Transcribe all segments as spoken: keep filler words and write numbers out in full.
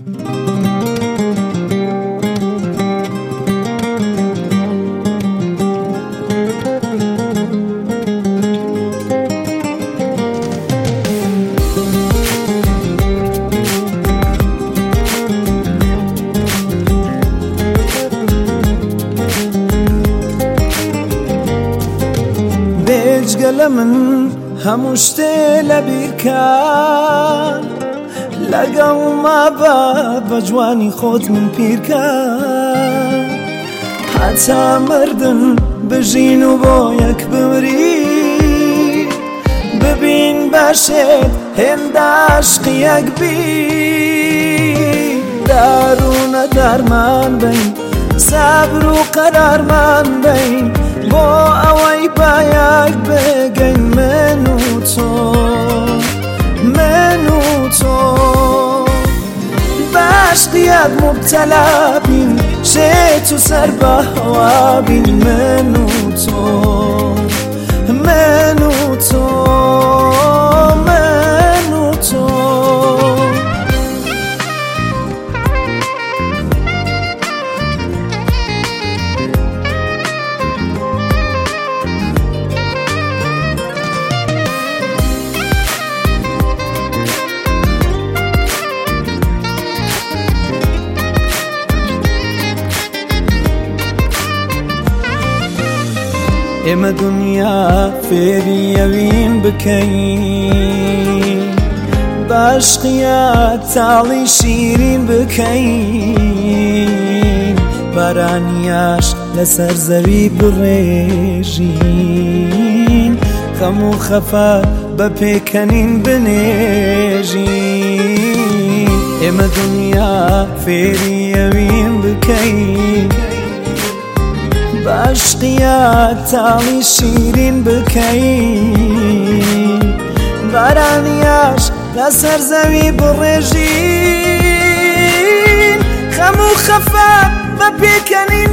بێجگە من هەموو شتێ لە بیرکان لەگەڵ مابە بە جوانی خۆت من پیرکان هەتا مردن بژین و بۆ یەک بمری ببین باشێت هێندە عاشقی یەک بی دارونە دارمان بین سەبر و قەرارمان بین بۆ ئەوەی بایەک بگەین من و تۆ من و تۆ باشقیەک مبتەلا بین شێت و سەر بە هەوا بین من و تۆ من و تۆ من و تۆ ئێمە دنیا فێری ئەوین بکەین باشقیە تاڵی شیرین بکەین بارانیاش لەسەر زەوی بڕێژین خەم و خەفەت بە پێکەنین بنێژین ئێمە دنیا فێری ئەوین بکەین باشقیە تاڵی شیرین بکەین بارانیاش لەسەر زەوی بڕێژین خەم و خەفەت بە پێکەنین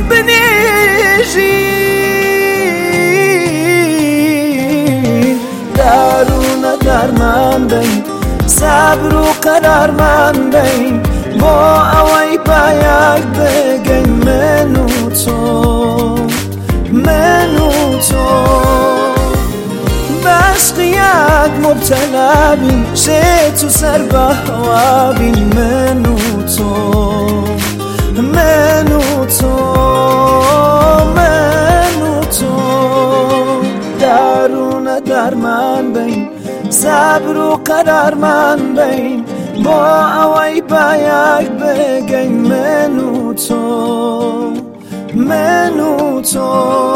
بنێژین دارونە دارمان بین سەبر و قەرارمان بین بۆ ئەوەی بایەک بگەین من و تۆ من و تۆ باشقیەک مبتەلا بین شێت و سەر بە هەوا بین من و تۆ من و تۆ من و تۆ دارونە دارمان بین سەبر و قەرارمان بین بۆ ئەوەی بایەک بگەین من و تۆ من و تۆ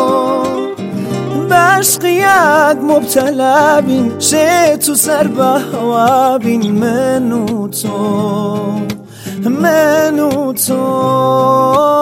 باشقیەک مبتەلا بین شێت و سەر بە هەوا بین من و تۆ من و تۆ